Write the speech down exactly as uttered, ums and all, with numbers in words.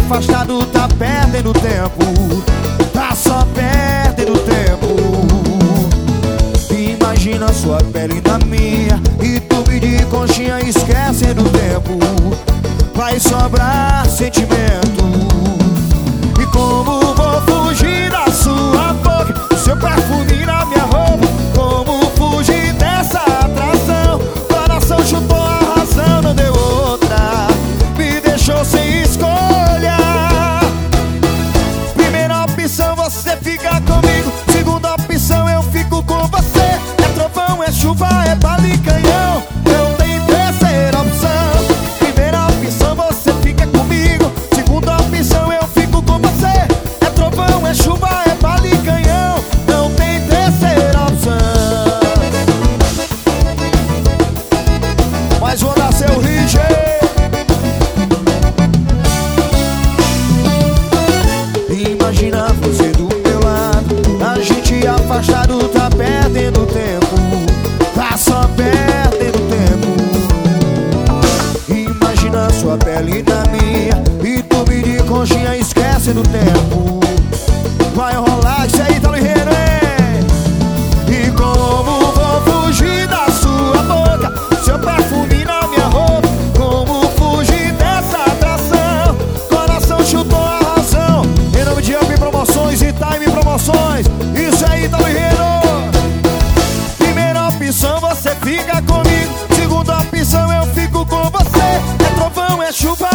afastado, tá perdendo tempo. Tá só perdendo tempo. Imagina sua pele na minha e tu me de conchinha esquecendo o tempo. Vai sobrar sentimento. E como vou fugir da sua boca, seu perfume na minha roupa? Como fugir dessa atração? Coração chutou a razão, não deu outra, me deixou sem escolha. Primeira opção, você fica comigo. Segunda opção, eu fico com você. É trovão, é chuva, é bala e canhão, não tem terceira opção. Primeira opção, você fica comigo. Segunda opção, eu fico com você. É trovão, é chuva, é bala e canhão, não tem terceira opção. Mas vou dar seu hit. Imagina você do meu lado, a gente afastado, tá perdendo tempo. Tá só perdendo tempo. Imagina sua pele na minha e tu me de conchinha esquecendo o tempo. Vai rolar isso aí, tá no enredo, hein? E como vou fugir da sua boca, seu perfume na minha roupa? Como fugir dessa atração? Coração chutou a razão. Em nome de Up Promoções e Time Promoções, isso aí, tá no enredo. Primeira opção, você fica comigo. Segunda opção, eu fico com você. É trovão, é chuva,